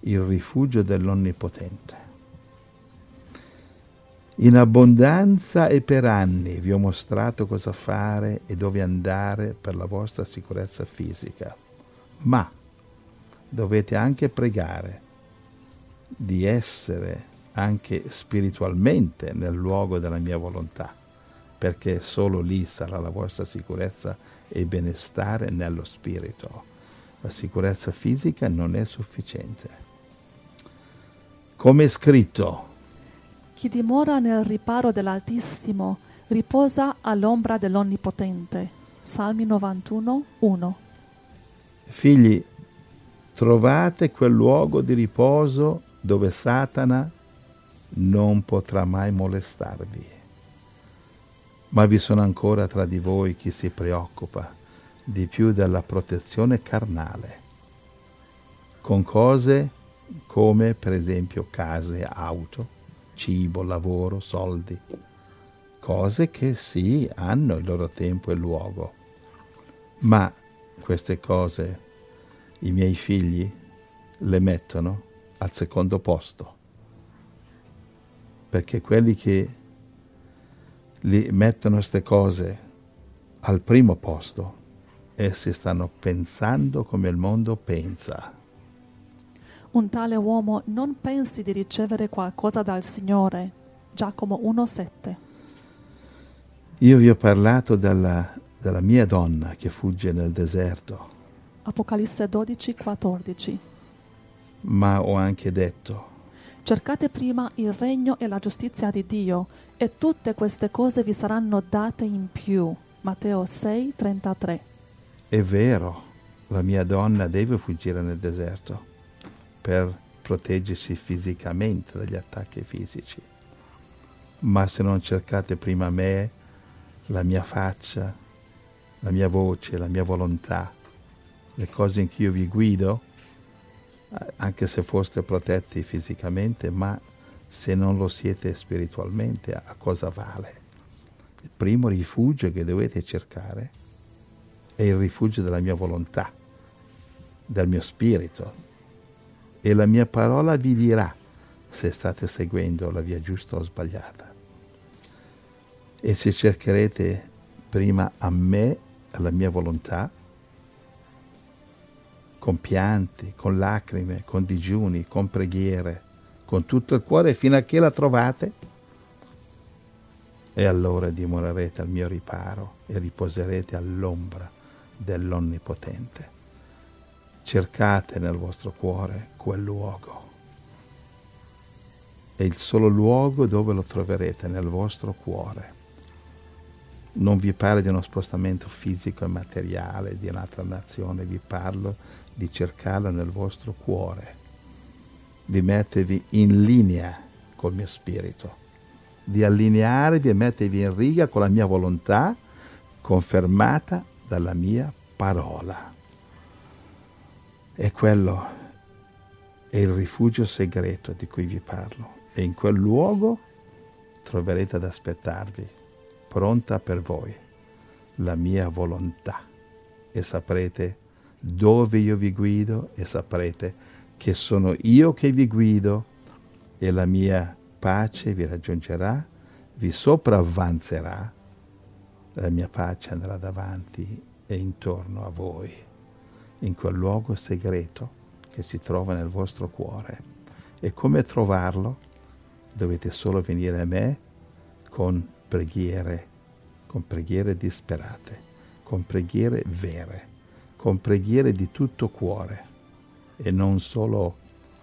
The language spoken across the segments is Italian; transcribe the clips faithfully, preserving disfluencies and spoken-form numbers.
il rifugio dell'Onnipotente. In abbondanza e per anni vi ho mostrato cosa fare e dove andare per la vostra sicurezza fisica, ma dovete anche pregare di essere anche spiritualmente nel luogo della mia volontà, perché solo lì sarà la vostra sicurezza e benestare nello spirito. La sicurezza fisica non è sufficiente. Come è scritto: chi dimora nel riparo dell'Altissimo riposa all'ombra dell'Onnipotente. Salmi novantuno, uno. Figli, trovate quel luogo di riposo dove Satana non potrà mai molestarvi. Ma vi sono ancora tra di voi chi si preoccupa di più della protezione carnale, con cose come per esempio case, auto, cibo, lavoro, soldi, cose che sì, hanno il loro tempo e luogo, ma queste cose i miei figli le mettono al secondo posto, perché quelli che li mettono queste cose al primo posto, essi stanno pensando come il mondo pensa. Un tale uomo non pensi di ricevere qualcosa dal Signore. Giacomo uno sette. Io vi ho parlato della, della mia donna che fugge nel deserto. Apocalisse dodici quattordici. Ma ho anche detto: cercate prima il regno e la giustizia di Dio, e tutte queste cose vi saranno date in più. Matteo sei trentatré. È vero, la mia donna deve fuggire nel deserto per proteggersi fisicamente dagli attacchi fisici. Ma se non cercate prima me, la mia faccia, la mia voce, la mia volontà, le cose in cui io vi guido, anche se foste protetti fisicamente, ma se non lo siete spiritualmente, a cosa vale? Il primo rifugio che dovete cercare è il rifugio della mia volontà, del mio spirito, e la mia parola vi dirà se state seguendo la via giusta o sbagliata. E se cercherete prima a me, alla mia volontà, con pianti, con lacrime, con digiuni, con preghiere, con tutto il cuore, fino a che la trovate, e allora dimorerete al mio riparo e riposerete all'ombra dell'Onnipotente. Cercate nel vostro cuore quel luogo. È il solo luogo dove lo troverete, nel vostro cuore. Non vi parlo di uno spostamento fisico e materiale di un'altra nazione, vi parlo di cercarlo nel vostro cuore, di mettervi in linea col mio spirito, di allinearvi e mettervi in riga con la mia volontà, confermata dalla mia parola. E quello è il rifugio segreto di cui vi parlo, e in quel luogo troverete ad aspettarvi, pronta per voi, la mia volontà, e saprete dove io vi guido, e saprete che sono io che vi guido, e la mia pace vi raggiungerà, vi sopravvanzerà, la mia pace andrà davanti e intorno a voi, in quel luogo segreto che si trova nel vostro cuore. E come trovarlo? Dovete solo venire a me con preghiere, con preghiere disperate, con preghiere vere, con preghiere di tutto cuore, e non solo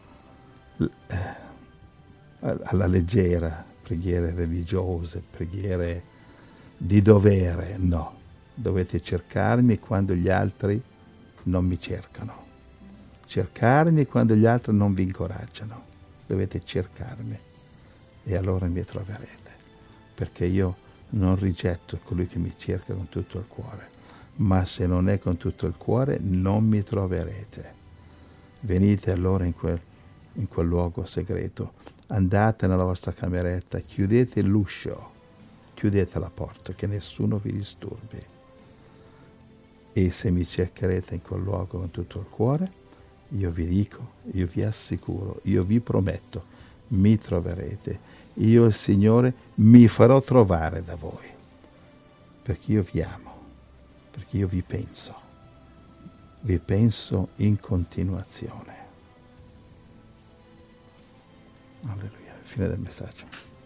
alla leggera, preghiere religiose, preghiere di dovere. No, dovete cercarmi quando gli altri non mi cercano, cercarmi quando gli altri non vi incoraggiano. Dovete cercarmi e allora mi troverete, perché io non rigetto colui che mi cerca con tutto il cuore, ma se non è con tutto il cuore non mi troverete. Venite allora in quel, in quel luogo segreto, andate nella vostra cameretta, chiudete l'uscio, chiudete la porta, che nessuno vi disturbi. E se mi cercherete in quel luogo con tutto il cuore, Io vi dico, io vi assicuro, io vi prometto, mi troverete. Io, il Signore, mi farò trovare da voi, perché io vi amo, perché io vi penso, vi penso in continuazione. Alleluia, fine del messaggio.